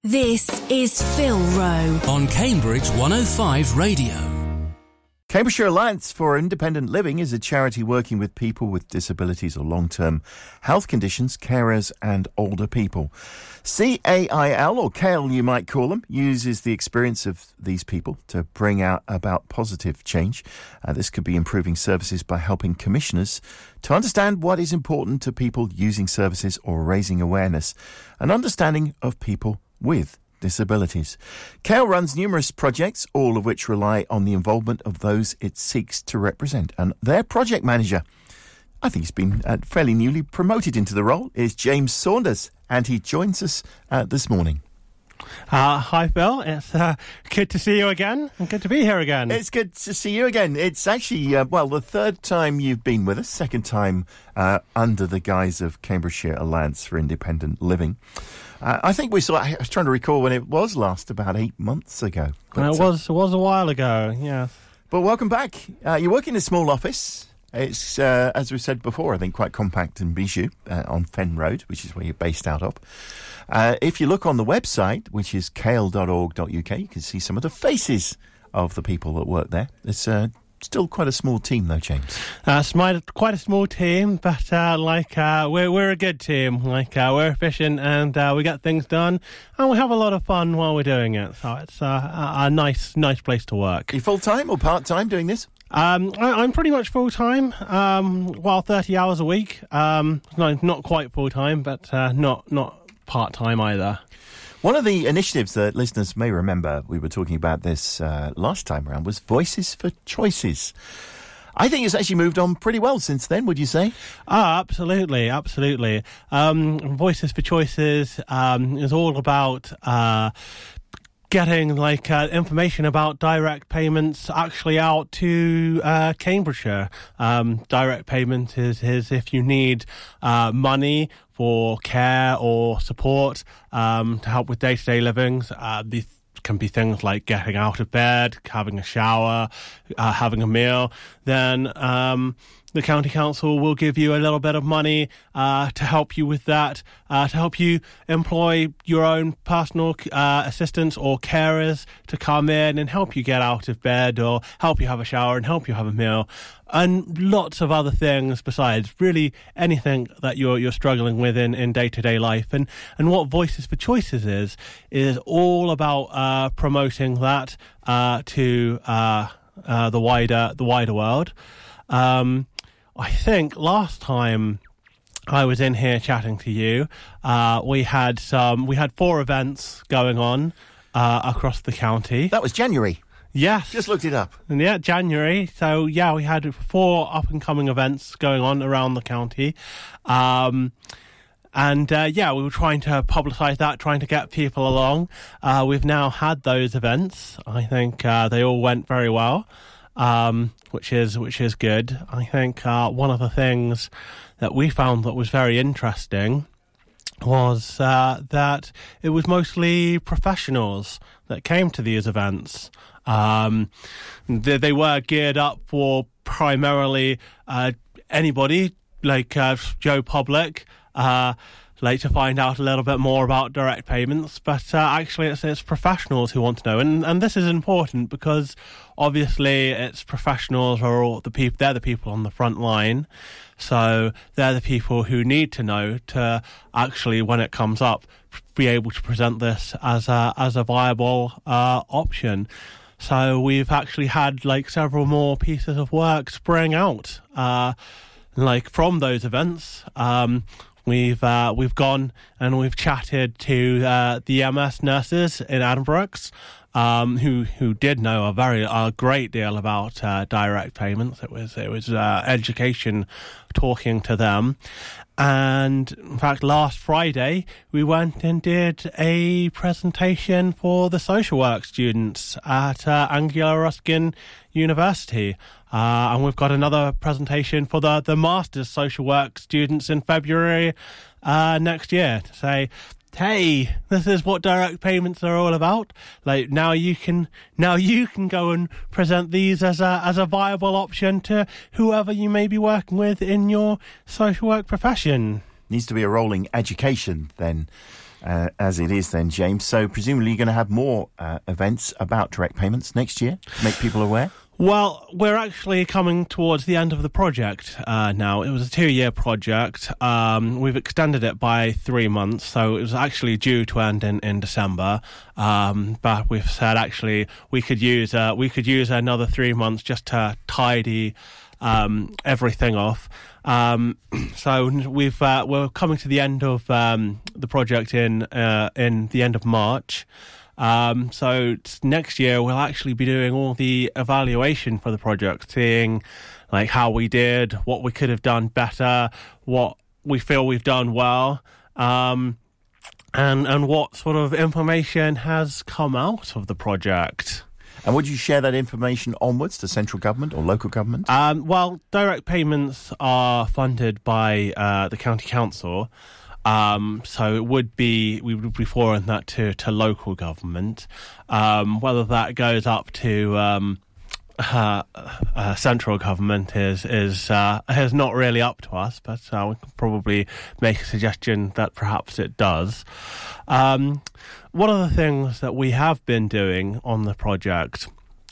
This is Phil Rowe on Cambridge 105 Radio. Cambridgeshire Alliance for Independent Living is a charity working with people with disabilities or long-term health conditions, carers and older people. CAIL, or CAIL you might call them, uses the experience of these people to bring about positive change. This could be improving services by helping commissioners to understand what is important to people using services or raising awareness and understanding of people with disabilities. CAIL runs numerous projects, all of which rely on the involvement of those it seeks to represent. And their project manager, I think he's been fairly newly promoted into the role, is James Saunders, and he joins us this morning. Hi, Phil. It's good to see you again, and good to be here again. It's good to see you again. It's actually, the third time you've been with us, second time under the guise of Cambridgeshire Alliance for Independent Living. I think I was trying to recall when it was last, about 8 months ago. But, it was a while ago, yeah. But welcome back. You work in a small office. It's, as we said before, I think quite compact and bijou on Fen Road, which is where you're based out of. If you look on the website, which is cail.org.uk, you can see some of the faces of the people that work there. It's still quite a small team, though, James. It's quite a small team, but we're a good team. We're efficient and we get things done, and we have a lot of fun while we're doing it. So it's a nice place to work. Are you full-time or part-time doing this? I'm pretty much full-time, 30 hours a week. No, not quite full-time, but not part-time either. One of the initiatives that listeners may remember, we were talking about this last time around, was Voices for Choices. I think it's actually moved on pretty well since then, would you say? Absolutely. Voices for Choices is all about getting information about direct payments actually out to Cambridgeshire. Direct payment is if you need money for care or support to help with day-to-day livings. These can be things like getting out of bed, having a shower, having a meal. Then the county council will give you a little bit of money to help you with that, to help you employ your own personal assistants or carers to come in and help you get out of bed or help you have a shower and help you have a meal. And lots of other things besides, really anything that you're struggling with in day-to-day life. And what Voices for Choices is all about promoting that to the wider world. I think last time I was in here chatting to you, we had 4 events going on across the county. That was January. Yes. Just looked it up. Yeah, January. So, we had 4 up-and-coming events going on around the county. We were trying to publicise that, trying to get people along. We've now had those events. I think they all went very well, which is good. I think one of the things that we found that was very interesting was that it was mostly professionals that came to these events. They were geared up for primarily anybody like Joe Public, to find out a little bit more about direct payments, but actually it's professionals who want to know, and this is important because obviously it's professionals are all the people. They're the people on the front line, so they're the people who need to know to actually, when it comes up, be able to present this as a viable option. So we've actually had several more pieces of work spring out from those events. We've gone and we've chatted to the MS nurses in Addenbrooke's, who did know a great deal about direct payments. It was education talking to them. And in fact, last Friday, we went and did a presentation for the social work students at Anglia Ruskin University. And we've got another presentation for the Masters social work students in February next year to say, hey, this is what direct payments are all about. Now you can go and present these as a viable option to whoever you may be working with in your social work profession. Needs to be a rolling education then. as it is then, James. So presumably you're going to have more events about direct payments next year to make people aware? Well, we're actually coming towards the end of the project now. It was a 2-year project. We've extended it by 3 months, so it was actually due to end in December. But we've said actually we could use another 3 months just to tidy everything off. So we're coming to the end of the project in the end of March. So next year we'll actually be doing all the evaluation for the project, seeing like how we did, what we could have done better, what we feel we've done well, and what sort of information has come out of the project. And would you share that information onwards to central government or local government? Well, direct payments are funded by the county council. So we would be forwarding that to local government. Whether that goes up to central government is not really up to us, but we can probably make a suggestion that perhaps it does. One of the things that we have been doing on the project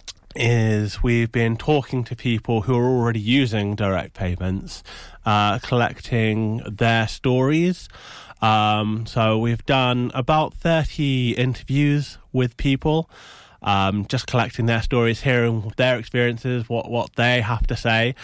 is we've been talking to people who are already using direct payments, collecting their stories. So we've done about 30 interviews with people, just collecting their stories, hearing their experiences, what they have to say.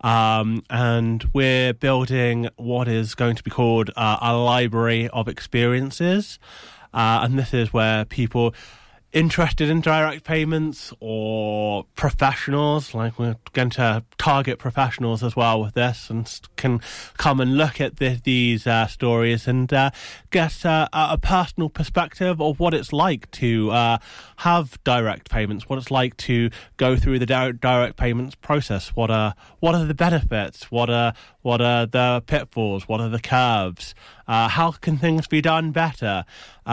And we're building what is going to be called a library of experiences. And this is where people interested in direct payments or professionals, like we're going to target professionals as well with this, and can come and look at these stories and get a personal perspective of what it's like to have direct payments, what it's like to go through the direct payments process, what are the benefits, what are the pitfalls, what are the curves, how can things be done better.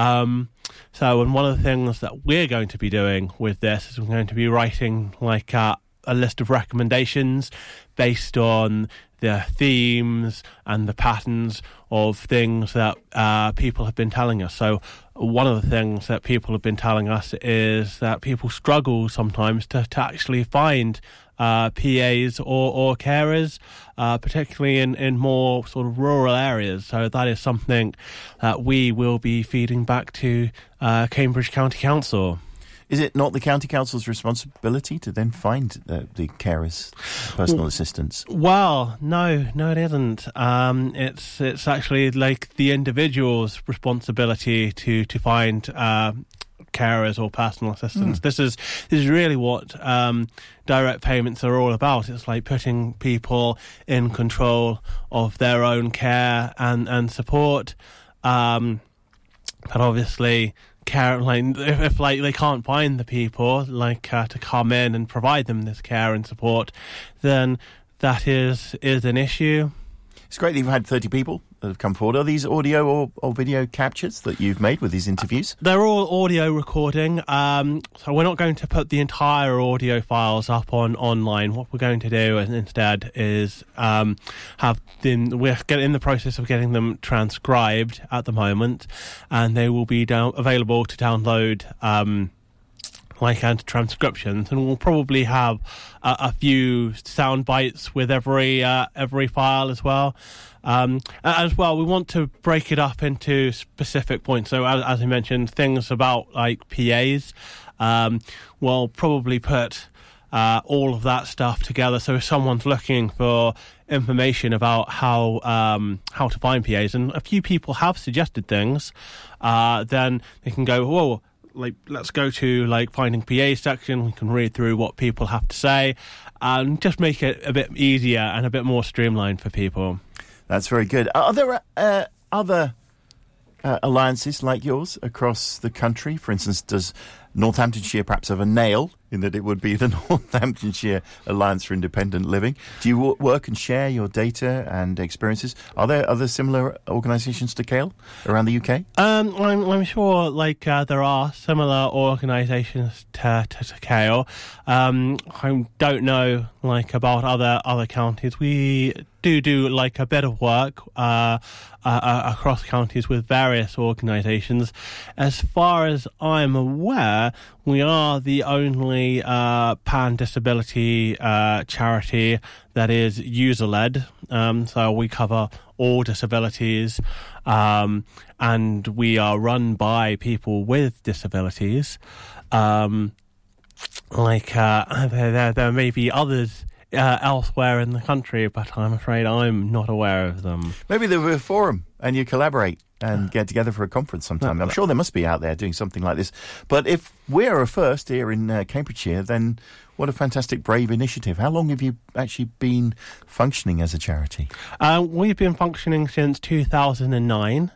And one of the things that we're going to be doing with this is we're going to be writing like a list of recommendations based on the themes and the patterns of things that people have been telling us. So one of the things that people have been telling us is that people struggle sometimes to actually find PAs or carers, particularly in more sort of rural areas. So that is something that we will be feeding back to Cambridge County Council. Is it not the County Council's responsibility to then find the carers' personal assistants? Well, no, it isn't. It's actually like the individual's responsibility to find carers or personal assistants. This is really what direct payments are all about. It's like putting people in control of their own care and support. But obviously, care, like if like they can't find the people like to come in and provide them this care and support, then that is an issue. It's great that you've had 30 people that have come forward. Are these audio or video captures that you've made with these interviews? They're all audio recording. So we're not going to put the entire audio files up online. What we're going to do instead is have them. We're in the process of getting them transcribed at the moment, and they will be available to download. And transcriptions, and we'll probably have a few sound bites with every file as well. As well, we want to break it up into specific points. So, as I mentioned, things about like PAs. We'll probably put all of that stuff together. So, if someone's looking for information about how to find PAs, and a few people have suggested things, then they can go, whoa. Like, let's go to like finding PA section. We can read through what people have to say and just make it a bit easier and a bit more streamlined for people. That's very good. Are there other alliances like yours across the country? For instance, does Northamptonshire perhaps have a nail in that it would be the Northamptonshire Alliance for Independent Living. Do you work and share your data and experiences? Are there other similar organisations to CALE around the UK? I'm sure there are similar organisations to CALE. I don't know about other counties. We do a bit of work across counties with various organisations. As far as I'm aware, we are the only pan-disability charity that is user-led. So we cover all disabilities, and we are run by people with disabilities. There may be others elsewhere in the country, but I'm afraid I'm not aware of them. Maybe there'll be a forum and you collaborate and get together for a conference sometime. I'm sure there must be out there doing something like this. But if we're a first here in Cambridgeshire, then what a fantastic, brave initiative. How long have you actually been functioning as a charity? We've been functioning since 2009.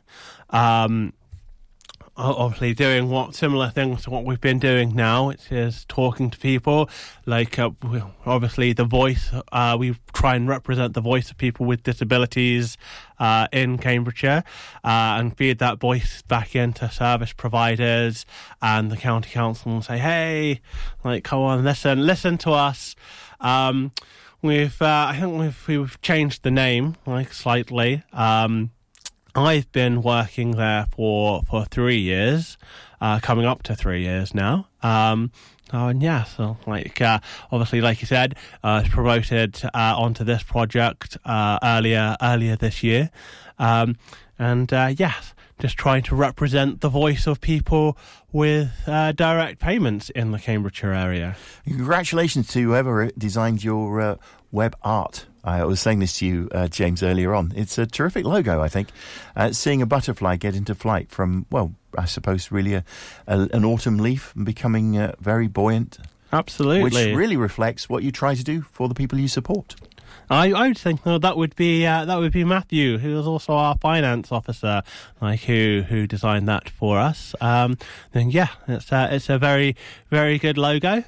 Obviously doing similar things to what we've been doing now, which is talking to people, obviously the voice, we try and represent the voice of people with disabilities in Cambridgeshire, and feed that voice back into service providers and the county council and say, hey, come on, listen to us. I think we've changed the name slightly. I've been working there for 3 years, coming up to 3 years now. Obviously, like you said, I was promoted onto this project earlier this year. Just trying to represent the voice of people with direct payments in the Cambridgeshire area. Congratulations to whoever designed your web art. I was saying this to you, James, earlier on. It's a terrific logo, I think. Seeing a butterfly get into flight from, I suppose really an autumn leaf and becoming very buoyant. Absolutely. Which really reflects what you try to do for the people you support. I would think that would be Matthew, who is also our finance officer, who designed that for us. It's a very, very good logo.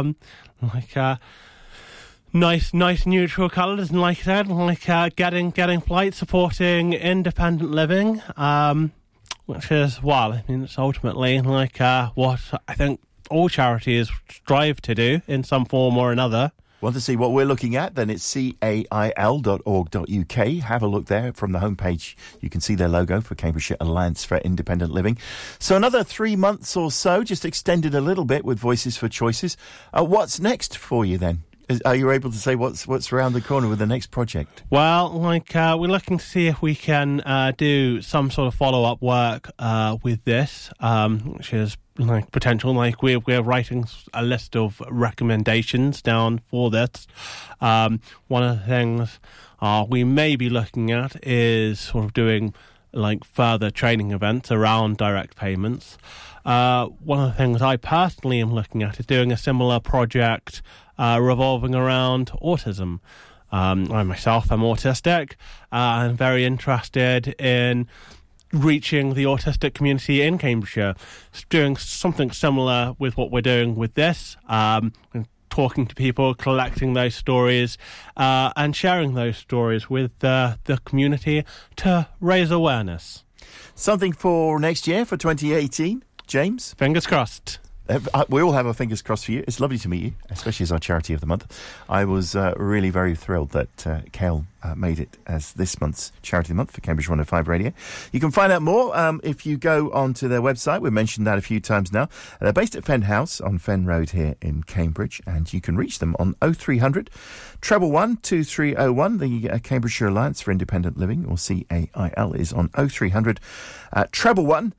Nice neutral colours, and like I said, getting flight, supporting independent living, which is it's ultimately what I think all charities strive to do in some form or another. Want to see what we're looking at? Then it's cail.org.uk. Have a look there from the homepage. You can see their logo for Cambridgeshire Alliance for Independent Living. So another 3 months or so, just extended a little bit with Voices for Choices. What's next for you then? Are you able to say what's around the corner with the next project? Well, we're looking to see if we can do some sort of follow-up work with this, which is potential. We're writing a list of recommendations down for this. One of the things we may be looking at is sort of doing further training events around direct payments. One of the things I personally am looking at is doing a similar project revolving around autism. I myself am autistic. I'm very interested in reaching the autistic community in Cambridgeshire, doing something similar with what we're doing with this, talking to people, collecting those stories, and sharing those stories with the community to raise awareness. Something for next year, for 2018, James? Fingers crossed. We all have our fingers crossed for you. It's lovely to meet you, especially as our Charity of the Month. I was really very thrilled that CALE made it as this month's Charity of the Month for Cambridge 105 Radio. You can find out more if you go onto their website. We've mentioned that a few times now. They're based at Fen House on Fen Road here in Cambridge, and you can reach them on 0300 111 2301. The Cambridgeshire Alliance for Independent Living, or CAIL, is on 0300 111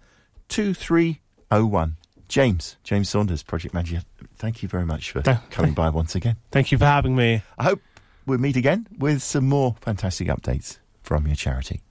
2301. James Saunders, Project Manager, thank you very much for coming by once again. Thank you for having me. I hope we'll meet again with some more fantastic updates from your charity.